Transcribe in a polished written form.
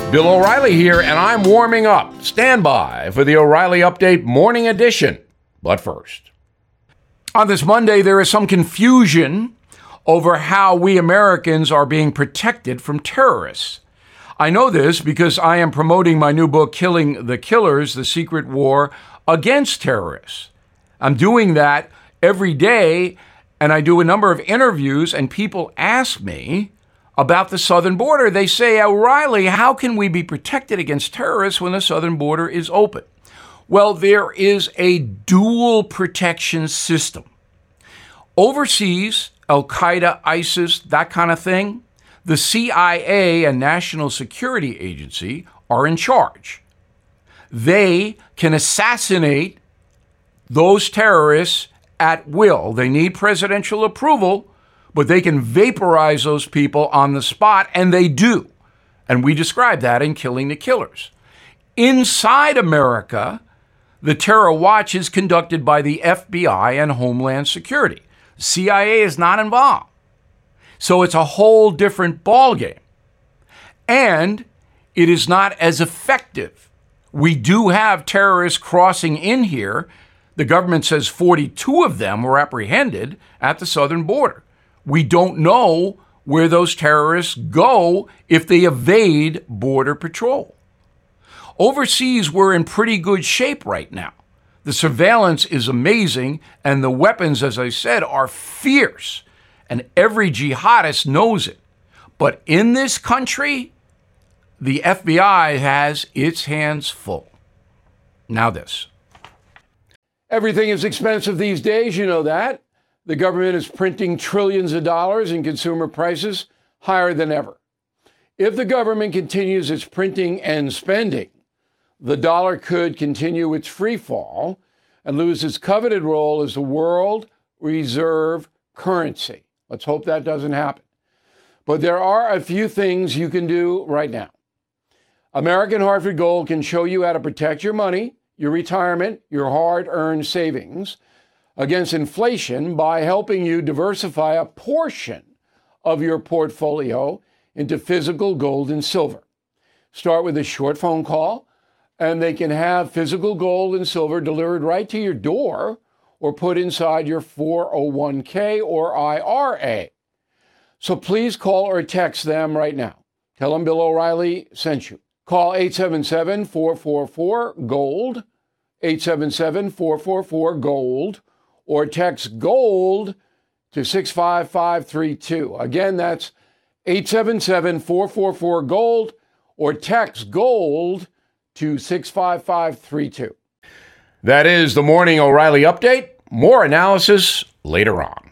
Bill O'Reilly here, and I'm warming up. Stand by for the O'Reilly Update Morning Edition. But first, on this Monday, there is some confusion over how we Americans are being protected from terrorists. I know this because I am promoting my new book, Killing the Killers, The Secret War Against Terrorists. I'm doing that every day, and I do a number of interviews, and people ask me about the southern border. They say, O'Reilly, how can we be protected against terrorists when the southern border is open? Well, there is a dual protection system. Overseas, Al-Qaeda, ISIS, that kind of thing, the CIA and National Security Agency are in charge. They can assassinate those terrorists at will. They need presidential approval, but they can vaporize those people on the spot, and they do. And we describe that in Killing the Killers. Inside America, the terror watch is conducted by the FBI and Homeland Security. The CIA is not involved. So it's a whole different ballgame. And it is not as effective. We do have terrorists crossing in here. The government says 42 of them were apprehended at the southern border. We don't know where those terrorists go if they evade Border Patrol. Overseas, we're in pretty good shape right now. The surveillance is amazing, and the weapons, as I said, are fierce. And every jihadist knows it. But in this country, the FBI has its hands full. Now this. Everything is expensive these days, you know that. The government is printing trillions of dollars and consumer prices higher than ever. If the government continues its printing and spending, the dollar could continue its free fall and lose its coveted role as the world reserve currency. Let's hope that doesn't happen. But there are a few things you can do right now. American Hartford Gold can show you how to protect your money, your retirement, your hard-earned savings against inflation by helping you diversify a portion of your portfolio into physical gold and silver. Start with a short phone call, and they can have physical gold and silver delivered right to your door or put inside your 401k or IRA. So please call or text them right now. Tell them Bill O'Reilly sent you. Call 877-444-GOLD, 877-444-GOLD, or text GOLD to 65532. Again, that's 877-444-GOLD, or text GOLD to 65532. That is the Morning O'Reilly Update. More analysis later on.